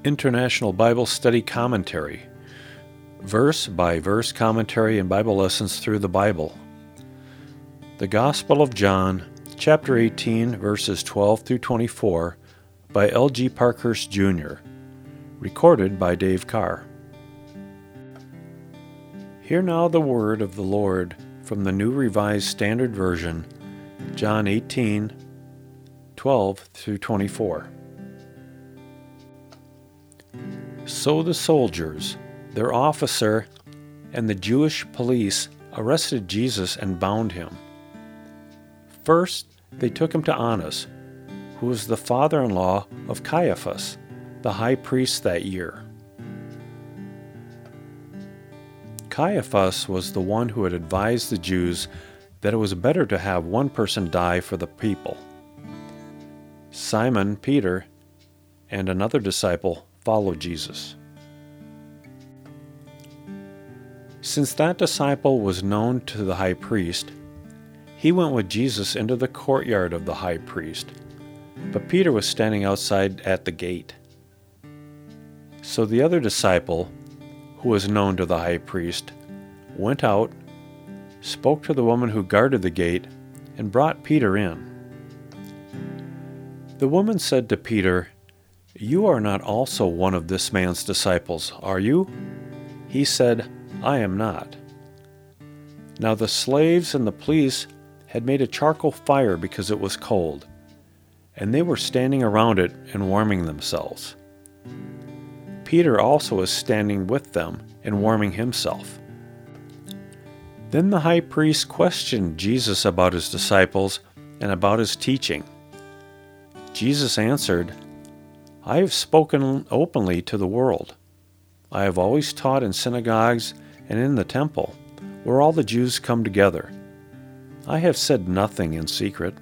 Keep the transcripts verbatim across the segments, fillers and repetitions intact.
International Bible Study Commentary, verse by verse commentary and Bible lessons through the Bible. The Gospel of John, chapter eighteen, verses twelve through twenty-four, by L G Parkhurst Junior Recorded by Dave Carr. Hear now the word of the Lord from the New Revised Standard Version, John eighteen, twelve through twenty-four. So the soldiers, their officer, and the Jewish police arrested Jesus and bound him. First, they took him to Annas, who was the father-in-law of Caiaphas, the high priest that year. Caiaphas was the one who had advised the Jews that it was better to have one person die for the people. Simon Peter and another disciple followed Jesus. Since that disciple was known to the high priest, he went with Jesus into the courtyard of the high priest, but Peter was standing outside at the gate. So the other disciple, who was known to the high priest, went out, spoke to the woman who guarded the gate, and brought Peter in. The woman said to Peter, "You are not also one of this man's disciples, are you?" He said, "I am not." Now the slaves and the police had made a charcoal fire because it was cold, and they were standing around it and warming themselves. Peter also was standing with them and warming himself. Then the high priest questioned Jesus about his disciples and about his teaching. Jesus answered, "I have spoken openly to the world. I have always taught in synagogues and in the temple, where all the Jews come together. I have said nothing in secret.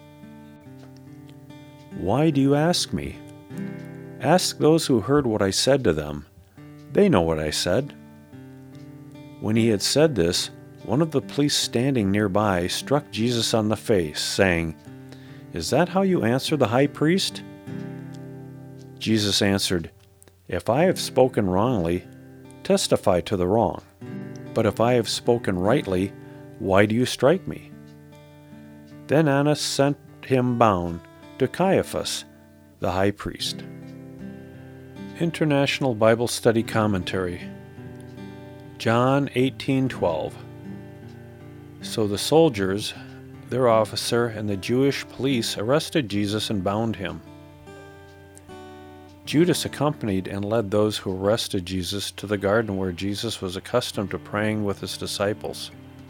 Why do you ask me? Ask those who heard what I said to them. They know what I said." When he had said this, one of the police standing nearby struck Jesus on the face, saying, "Is that how you answer the high priest?" Jesus answered, "If I have spoken wrongly, testify to the wrong. But if I have spoken rightly, why do you strike me?" Then Annas sent him bound to Caiaphas, the high priest. International Bible Study Commentary, John eighteen twelve. So the soldiers, their officer, and the Jewish police arrested Jesus and bound him. Judas accompanied and led those who arrested Jesus to the garden where Jesus was accustomed to praying with his disciples.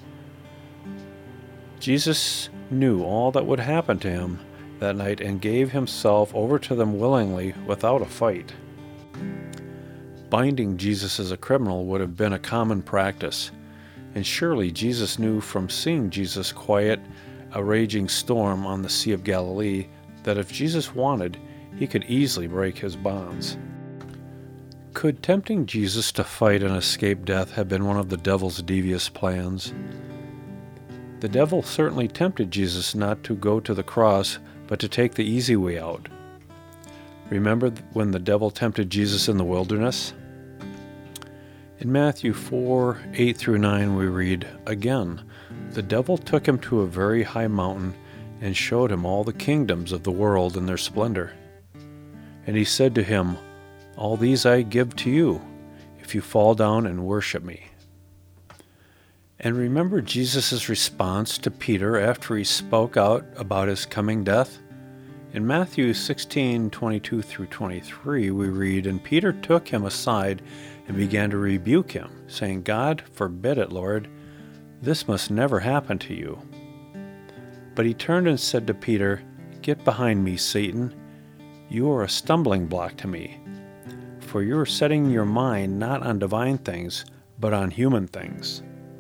Jesus knew all that would happen to him that night and gave himself over to them willingly without a fight. Binding Jesus as a criminal would have been a common practice, and surely Jesus knew from seeing Jesus quiet a raging storm on the Sea of Galilee that if Jesus wanted, he could easily break his bonds. Could tempting Jesus to fight and escape death have been one of the devil's devious plans? The devil certainly tempted Jesus not to go to the cross, but to take the easy way out. Remember when the devil tempted Jesus in the wilderness? In Matthew four, eight through nine we read, "Again, the devil took him to a very high mountain and showed him all the kingdoms of the world and their splendor. And he said to him, 'All these I give to you, if you fall down and worship me.'" And remember Jesus' response to Peter after he spoke out about his coming death? In Matthew sixteen, twenty-two through twenty-three, we read, "And Peter took him aside and began to rebuke him, saying, 'God forbid it, Lord, this must never happen to you.' But he turned and said to Peter, 'Get behind me, Satan. You are a stumbling block to me, for you are setting your mind not on divine things, but on human things.'"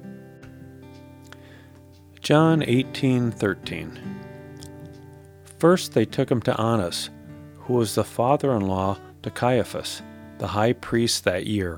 John eighteen thirteen. First they took him to Annas, who was the father-in-law to Caiaphas, the high priest that year.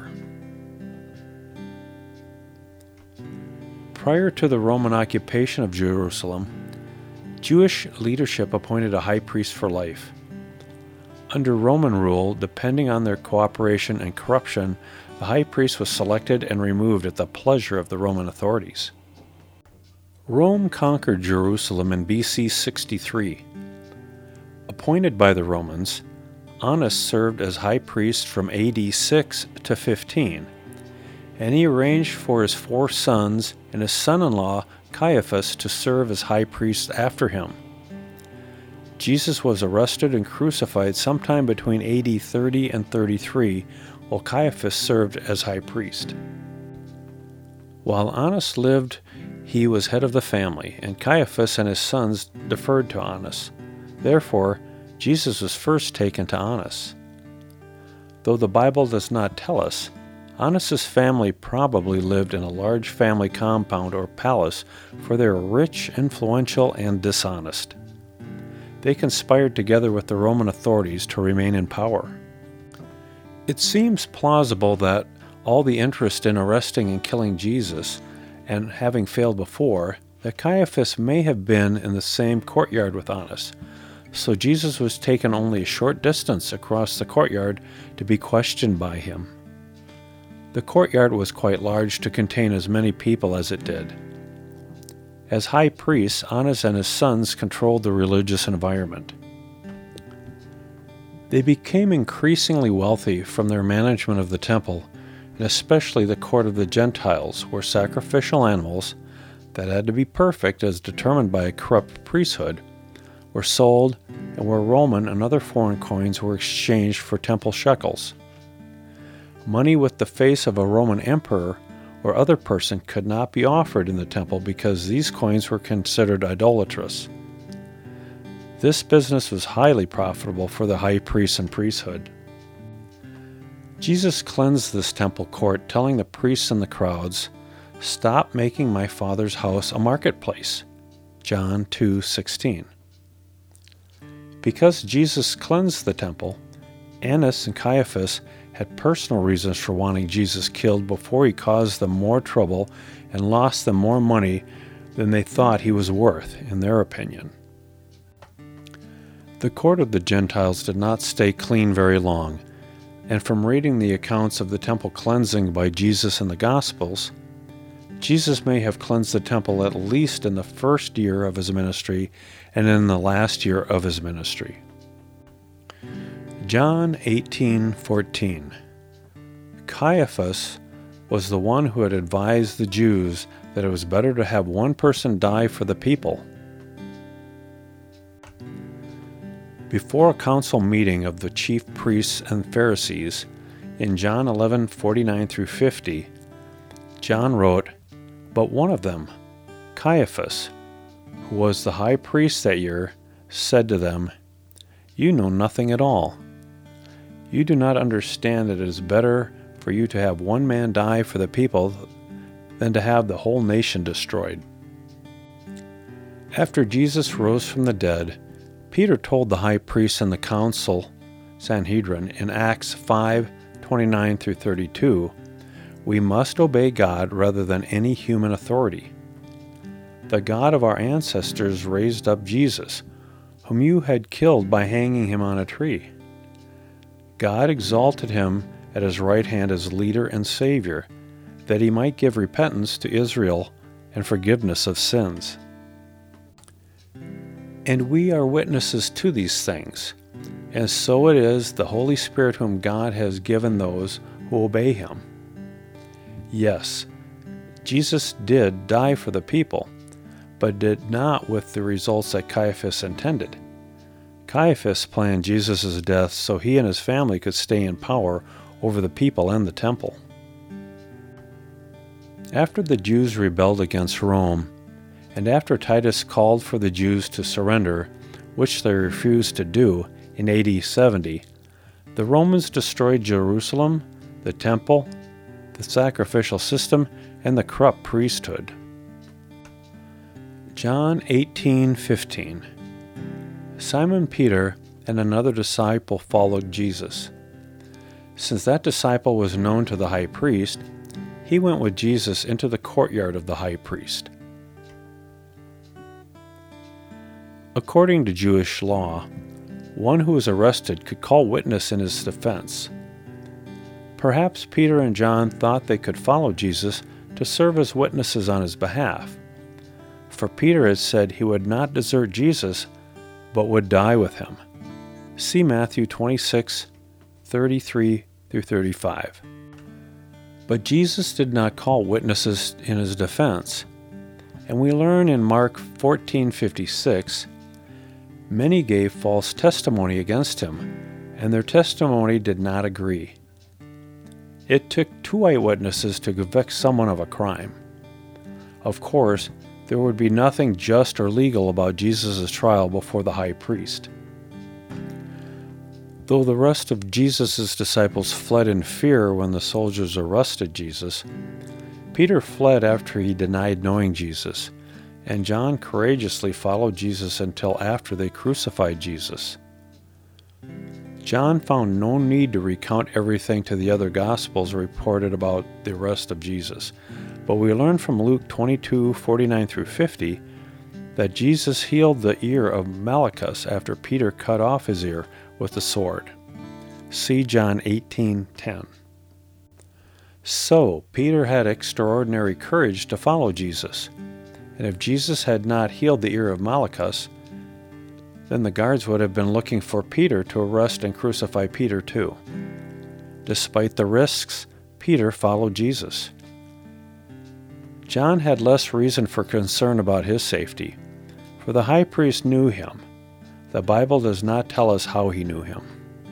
Prior to the Roman occupation of Jerusalem, Jewish leadership appointed a high priest for life. Under Roman rule, depending on their cooperation and corruption, the high priest was selected and removed at the pleasure of the Roman authorities. Rome conquered Jerusalem in B C sixty-three. Appointed by the Romans, Annas served as high priest from A D six to fifteen, and he arranged for his four sons and his son-in-law Caiaphas to serve as high priest after him. Jesus was arrested and crucified sometime between A D thirty and thirty-three, while Caiaphas served as high priest. While Annas lived, he was head of the family, and Caiaphas and his sons deferred to Annas. Therefore, Jesus was first taken to Annas. Though the Bible does not tell us, Annas' family probably lived in a large family compound or palace, for they were rich, influential, and dishonest. They conspired together with the Roman authorities to remain in power. It seems plausible that all the interest in arresting and killing Jesus, and having failed before, that Caiaphas may have been in the same courtyard with Annas, so Jesus was taken only a short distance across the courtyard to be questioned by him. The courtyard was quite large to contain as many people as it did. As high priest, Annas and his sons controlled the religious environment. They became increasingly wealthy from their management of the temple, and especially the court of the Gentiles, where sacrificial animals, that had to be perfect as determined by a corrupt priesthood, were sold, and where Roman and other foreign coins were exchanged for temple shekels. Money with the face of a Roman emperor or other person could not be offered in the temple because these coins were considered idolatrous. This business was highly profitable for the high priests and priesthood. Jesus cleansed this temple court, telling the priests and the crowds, "Stop making my Father's house a marketplace." John two sixteen. Because Jesus cleansed the temple, Annas and Caiaphas had personal reasons for wanting Jesus killed before he caused them more trouble and lost them more money than they thought he was worth, in their opinion. The court of the Gentiles did not stay clean very long, and from reading the accounts of the temple cleansing by Jesus in the Gospels, Jesus may have cleansed the temple at least in the first year of his ministry and in the last year of his ministry. John eighteen fourteen. Caiaphas was the one who had advised the Jews that it was better to have one person die for the people. Before a council meeting of the chief priests and Pharisees, in John eleven forty-nine through fifty, John wrote, "But one of them, Caiaphas, who was the high priest that year, said to them, 'You know nothing at all. You do not understand that it is better for you to have one man die for the people than to have the whole nation destroyed.'" After Jesus rose from the dead, Peter told the high priests and the council, Sanhedrin, in Acts five twenty-nine through thirty-two, "We must obey God rather than any human authority. The God of our ancestors raised up Jesus, whom you had killed by hanging him on a tree. God exalted him at his right hand as leader and Savior, that he might give repentance to Israel and forgiveness of sins. And we are witnesses to these things, and so it is the Holy Spirit whom God has given those who obey him. Yes, Jesus did die for the people, but did not with the results that Caiaphas intended. Caiaphas planned Jesus' death so he and his family could stay in power over the people and the temple. After the Jews rebelled against Rome, and after Titus called for the Jews to surrender, which they refused to do in A D seventy, the Romans destroyed Jerusalem, the temple, the sacrificial system, and the corrupt priesthood. John eighteen fifteen. Simon Peter and another disciple followed Jesus. Since that disciple was known to the high priest, he went with Jesus into the courtyard of the high priest. According to Jewish law, one who is arrested could call witness in his defense. Perhaps Peter and John thought they could follow Jesus to serve as witnesses on his behalf. For Peter had said he would not desert Jesus, but would die with him. See Matthew twenty-six, thirty-three through thirty-five. But Jesus did not call witnesses in his defense. And we learn in Mark fourteen fifty-six, many gave false testimony against him, and their testimony did not agree. It took two eyewitnesses to convict someone of a crime. Of course, there would be nothing just or legal about Jesus' trial before the high priest. Though the rest of Jesus' disciples fled in fear when the soldiers arrested Jesus, Peter fled after he denied knowing Jesus, and John courageously followed Jesus until after they crucified Jesus. John found no need to recount everything to the other Gospels reported about the arrest of Jesus, but we learn from Luke twenty-two, forty-nine through fifty that Jesus healed the ear of Malchus after Peter cut off his ear with the sword. See John eighteen ten. So, Peter had extraordinary courage to follow Jesus, and if Jesus had not healed the ear of Malchus, then the guards would have been looking for Peter to arrest and crucify Peter too. Despite the risks, Peter followed Jesus. John had less reason for concern about his safety, for the high priest knew him. The Bible does not tell us how he knew him.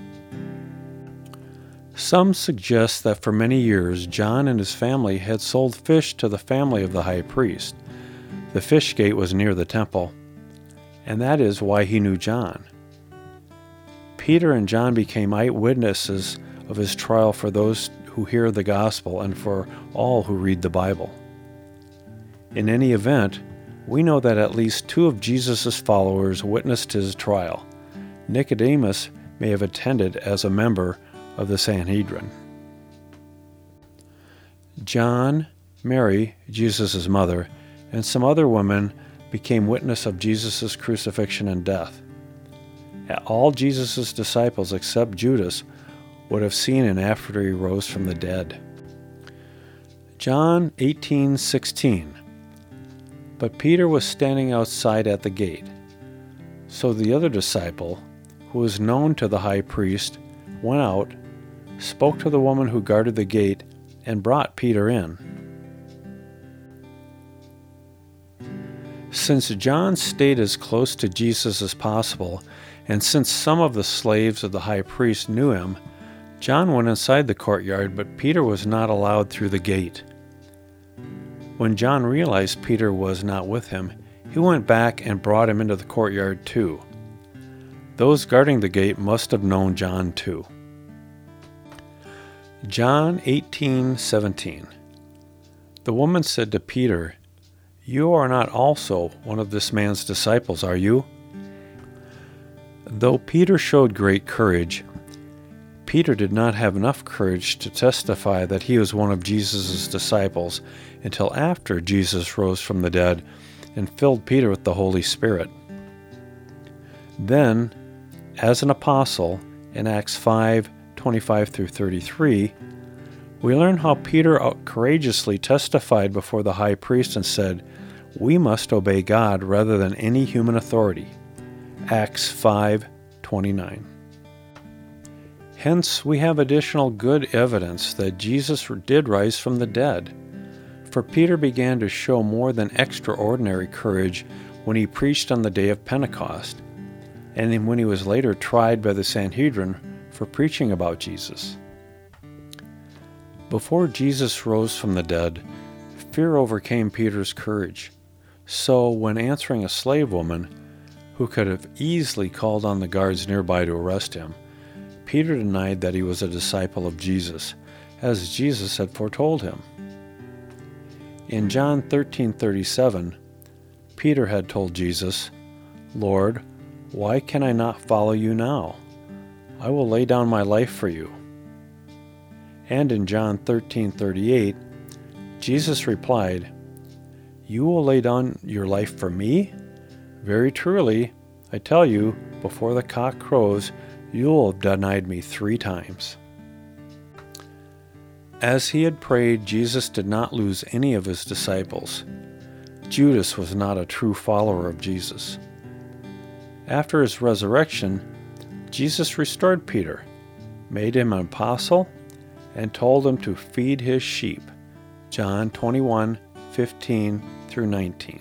Some suggest that for many years John and his family had sold fish to the family of the high priest. The fish gate was near the temple, and that is why he knew John. Peter and John became eyewitnesses of his trial for those who hear the gospel and for all who read the Bible. In any event, we know that at least two of Jesus' followers witnessed his trial. Nicodemus may have attended as a member of the Sanhedrin. John, Mary, Jesus' mother, and some other women became witness of Jesus' crucifixion and death. All Jesus' disciples except Judas would have seen him after he rose from the dead. John eighteen sixteen. But Peter was standing outside at the gate. So the other disciple, who was known to the high priest, went out, spoke to the woman who guarded the gate, and brought Peter in. Since John stayed as close to Jesus as possible, and since some of the slaves of the high priest knew him, John went inside the courtyard, but Peter was not allowed through the gate. When John realized Peter was not with him, he went back and brought him into the courtyard too. Those guarding the gate must have known John too. John eighteen seventeen. The woman said to Peter, "You are not also one of this man's disciples, are you?" Though Peter showed great courage, Peter did not have enough courage to testify that he was one of Jesus' disciples until after Jesus rose from the dead and filled Peter with the Holy Spirit. Then, as an apostle, in Acts five twenty-five through thirty-three, we learn how Peter courageously testified before the high priest and said, "We must obey God rather than any human authority." Acts five twenty-nine. Hence, we have additional good evidence that Jesus did rise from the dead. For Peter began to show more than extraordinary courage when he preached on the day of Pentecost, and then when he was later tried by the Sanhedrin for preaching about Jesus. Before Jesus rose from the dead, fear overcame Peter's courage. So, when answering a slave woman, who could have easily called on the guards nearby to arrest him, Peter denied that he was a disciple of Jesus, as Jesus had foretold him. In John thirteen thirty-seven, Peter had told Jesus, "Lord, why can I not follow you now? I will lay down my life for you." And in John thirteen thirty-eight, Jesus replied, "You will lay down your life for me? Very truly, I tell you, before the cock crows, you'll have denied me three times." As he had prayed, Jesus did not lose any of his disciples. Judas was not a true follower of Jesus. After his resurrection, Jesus restored Peter, made him an apostle, and told him to feed his sheep. John twenty-one, fifteen through nineteen.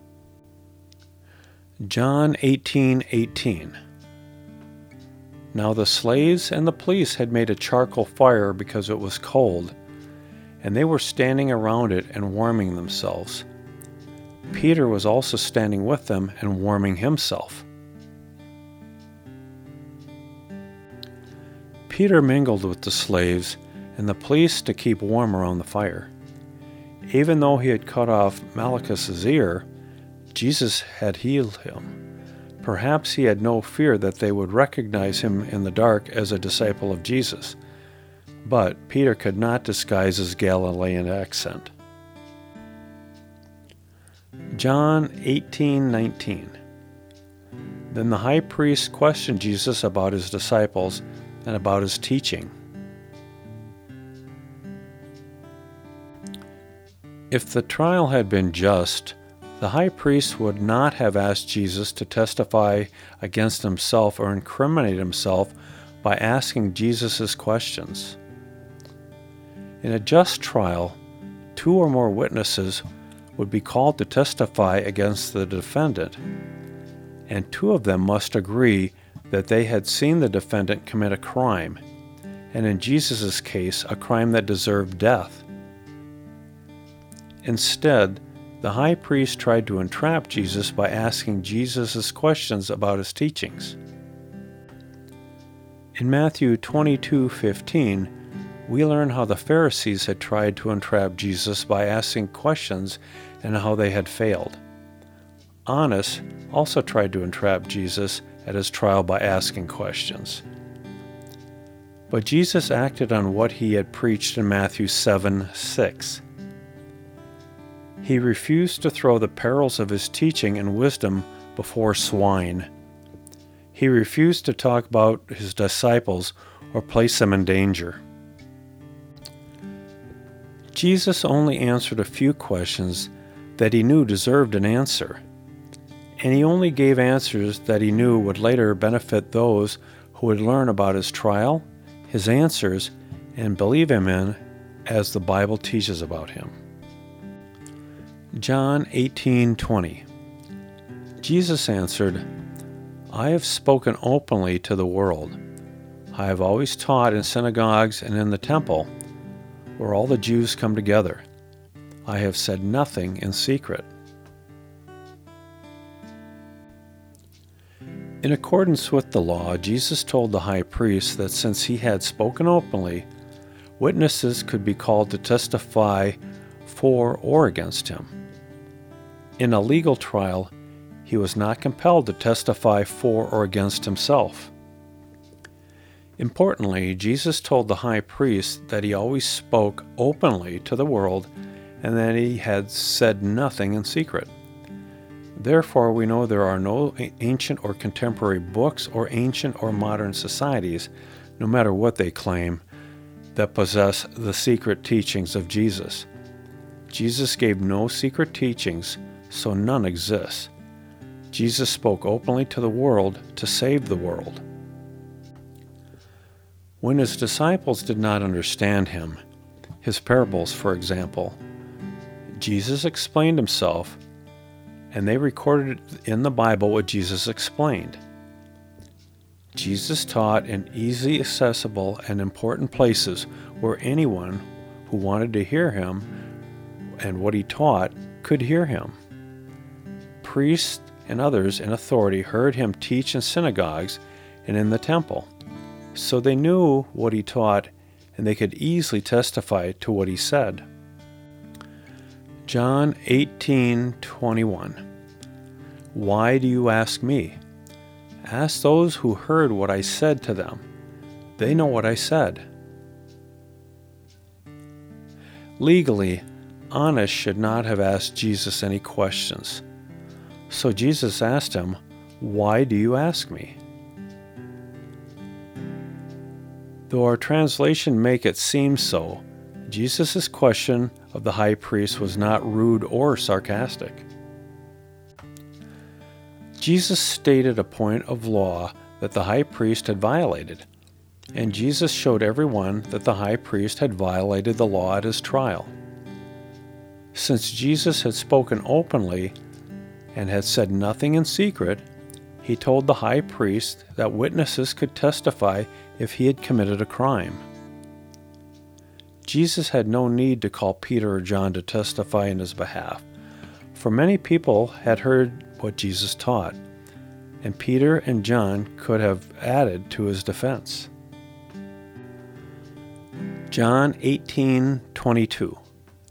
John eighteen, eighteen. Now the slaves and the police had made a charcoal fire because it was cold, and they were standing around it and warming themselves. Peter was also standing with them and warming himself. Peter mingled with the slaves and the police to keep warm around the fire. Even though he had cut off Malchus's ear, Jesus had healed him. Perhaps he had no fear that they would recognize him in the dark as a disciple of Jesus, but Peter could not disguise his Galilean accent. John eighteen, nineteen. Then the high priest questioned Jesus about his disciples and about his teaching. If the trial had been just, the high priest would not have asked Jesus to testify against himself or incriminate himself by asking Jesus questions. In a just trial, two or more witnesses would be called to testify against the defendant, and two of them must agree that they had seen the defendant commit a crime, and in Jesus' case, a crime that deserved death. Instead, the high priest tried to entrap Jesus by asking Jesus questions about his teachings. In Matthew twenty-two, fifteen, we learn how the Pharisees had tried to entrap Jesus by asking questions and how they had failed. Annas also tried to entrap Jesus at his trial by asking questions. But Jesus acted on what he had preached in Matthew seven, six. He refused to throw the perils of his teaching and wisdom before swine. He refused to talk about his disciples or place them in danger. Jesus only answered a few questions that he knew deserved an answer, and he only gave answers that he knew would later benefit those who would learn about his trial, his answers, and believe him in as the Bible teaches about him. John eighteen, twenty. Jesus answered, "I have spoken openly to the world. I have always taught in synagogues and in the temple, where all the Jews come together. I have said nothing in secret." In accordance with the law, Jesus told the high priest that since he had spoken openly, witnesses could be called to testify for or against him. In a legal trial, he was not compelled to testify for or against himself. Importantly, Jesus told the high priest that he always spoke openly to the world and that he had said nothing in secret. Therefore, we know there are no ancient or contemporary books or ancient or modern societies, no matter what they claim, that possess the secret teachings of Jesus. Jesus gave no secret teachings, so none exists. Jesus spoke openly to the world to save the world. When his disciples did not understand him, his parables, for example, Jesus explained himself, and they recorded in the Bible what Jesus explained. Jesus taught in easily accessible and important places where anyone who wanted to hear him and what he taught could hear him. Priests and others in authority heard him teach in synagogues and in the temple, so they knew what he taught and they could easily testify to what he said. John eighteen, twenty-one. Why do you ask me? Ask those who heard what I said to them. They know what I said. Legally, Annas should not have asked Jesus any questions. So Jesus asked him, "Why do you ask me?" Though our translation make it seem so, Jesus' question of the high priest was not rude or sarcastic. Jesus stated a point of law that the high priest had violated, and Jesus showed everyone that the high priest had violated the law at his trial. Since Jesus had spoken openly and had said nothing in secret, he told the high priest that witnesses could testify if he had committed a crime. Jesus had no need to call Peter or John to testify in his behalf, for many people had heard what Jesus taught, and Peter and John could have added to his defense. John eighteen twenty-two.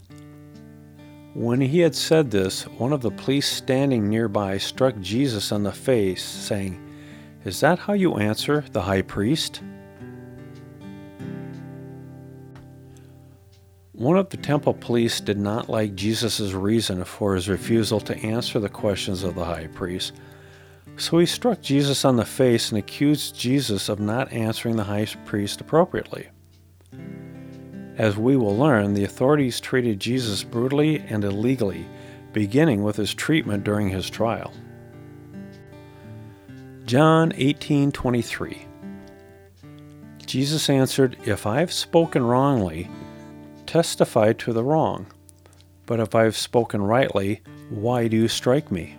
When he had said this, one of the police standing nearby struck Jesus on the face, saying, "Is that how you answer the high priest?" One of the temple police did not like Jesus' reason for his refusal to answer the questions of the high priest, so he struck Jesus on the face and accused Jesus of not answering the high priest appropriately. As we will learn, the authorities treated Jesus brutally and illegally, beginning with his treatment during his trial. John eighteen twenty-three. Jesus answered, "If I have spoken wrongly, testify to the wrong. But if I have spoken rightly, why do you strike me?"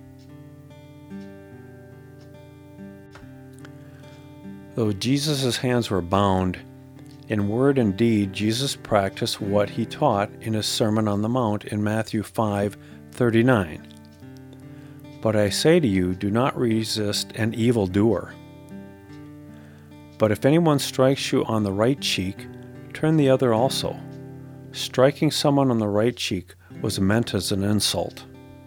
Though Jesus' hands were bound, in word and deed, Jesus practiced what he taught in his Sermon on the Mount in Matthew five thirty-nine. "But I say to you, do not resist an evildoer. But if anyone strikes you on the right cheek, turn the other also." Striking someone on the right cheek was meant as an insult.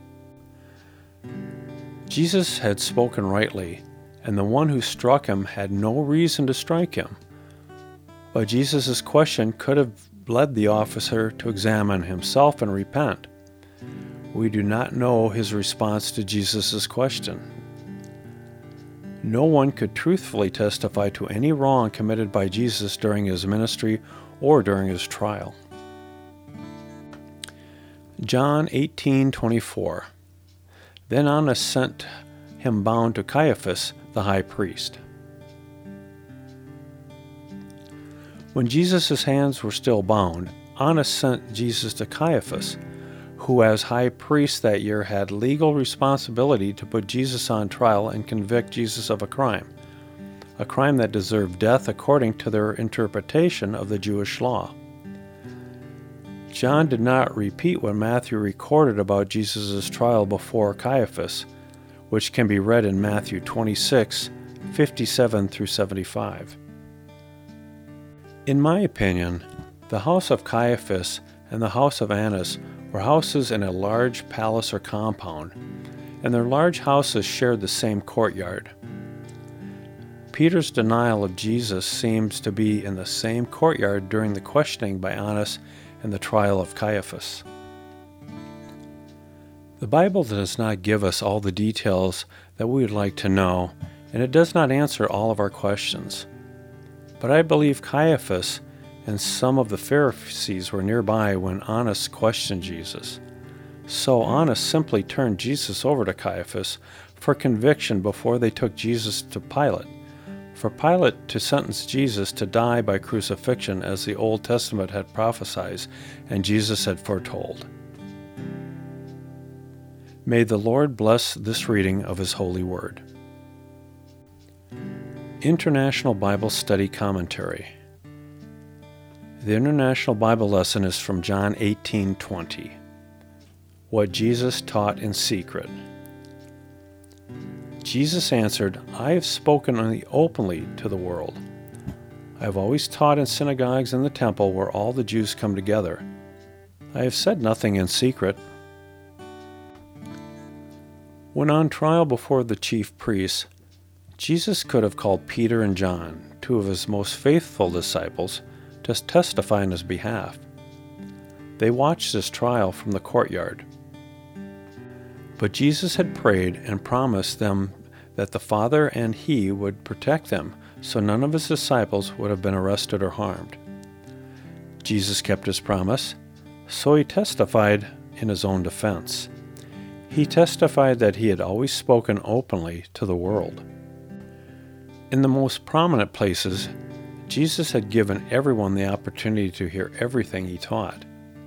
Jesus had spoken rightly, and the one who struck him had no reason to strike him. But Jesus' question could have led the officer to examine himself and repent. We do not know his response to Jesus' question. No one could truthfully testify to any wrong committed by Jesus during his ministry or during his trial. John eighteen twenty-four. Then Annas sent him bound to Caiaphas, the high priest. When Jesus' hands were still bound, Annas sent Jesus to Caiaphas, who as high priest that year had legal responsibility to put Jesus on trial and convict Jesus of a crime, a crime that deserved death according to their interpretation of the Jewish law. John did not repeat what Matthew recorded about Jesus' trial before Caiaphas, which can be read in Matthew twenty-six, fifty-seven through seventy-five. In my opinion, the house of Caiaphas and the house of Annas were houses in a large palace or compound, and their large houses shared the same courtyard. Peter's denial of Jesus seems to be in the same courtyard during the questioning by Annas and the trial of Caiaphas. The Bible does not give us all the details that we would like to know, and it does not answer all of our questions. But I believe Caiaphas and some of the Pharisees were nearby when Annas questioned Jesus. So Annas simply turned Jesus over to Caiaphas for conviction before they took Jesus to Pilate, for Pilate to sentence Jesus to die by crucifixion as the Old Testament had prophesied and Jesus had foretold. May the Lord bless this reading of His holy word. International Bible Study Commentary. The International Bible Lesson is from John eighteen twenty. What Jesus taught in secret. Jesus answered, "I have spoken only openly to the world. I have always taught in synagogues and the temple where all the Jews come together. I have said nothing in secret." When on trial before the chief priests, Jesus could have called Peter and John, two of his most faithful disciples, to testify on his behalf. They watched his trial from the courtyard. But Jesus had prayed and promised them that the Father and he would protect them so none of his disciples would have been arrested or harmed. Jesus kept his promise, so he testified in his own defense. He testified that he had always spoken openly to the world. In the most prominent places, Jesus had given everyone the opportunity to hear everything he taught.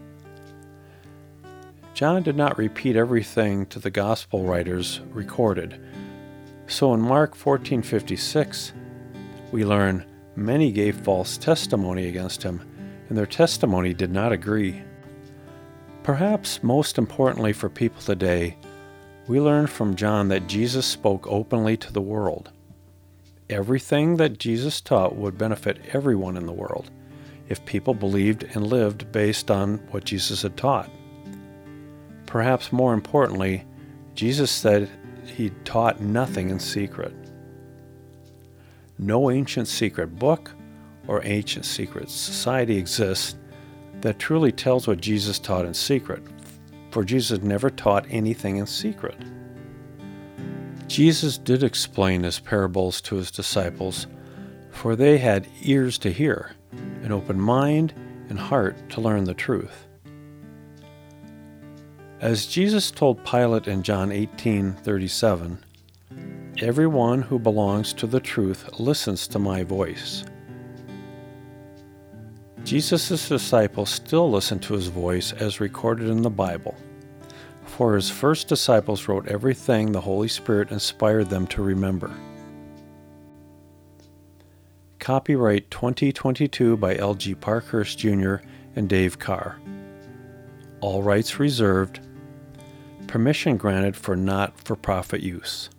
John did not repeat everything to the gospel writers recorded, so in Mark fourteen fifty-six, we learn many gave false testimony against him, and their testimony did not agree. Perhaps most importantly for people today, we learn from John that Jesus spoke openly to the world. Everything that Jesus taught would benefit everyone in the world if people believed and lived based on what Jesus had taught. Perhaps more importantly, Jesus said he taught nothing in secret. No ancient secret book or ancient secret society exists that truly tells what Jesus taught in secret, for Jesus never taught anything in secret. Jesus did explain his parables to his disciples, for they had ears to hear, an open mind and heart to learn the truth. As Jesus told Pilate in John eighteen thirty-seven, "Everyone who belongs to the truth listens to my voice." Jesus' disciples still listen to his voice as recorded in the Bible, for his first disciples wrote everything the Holy Spirit inspired them to remember. Copyright twenty twenty-two by L G Parkhurst Junior and Dave Carr. All rights reserved. Permission granted for not-for-profit use.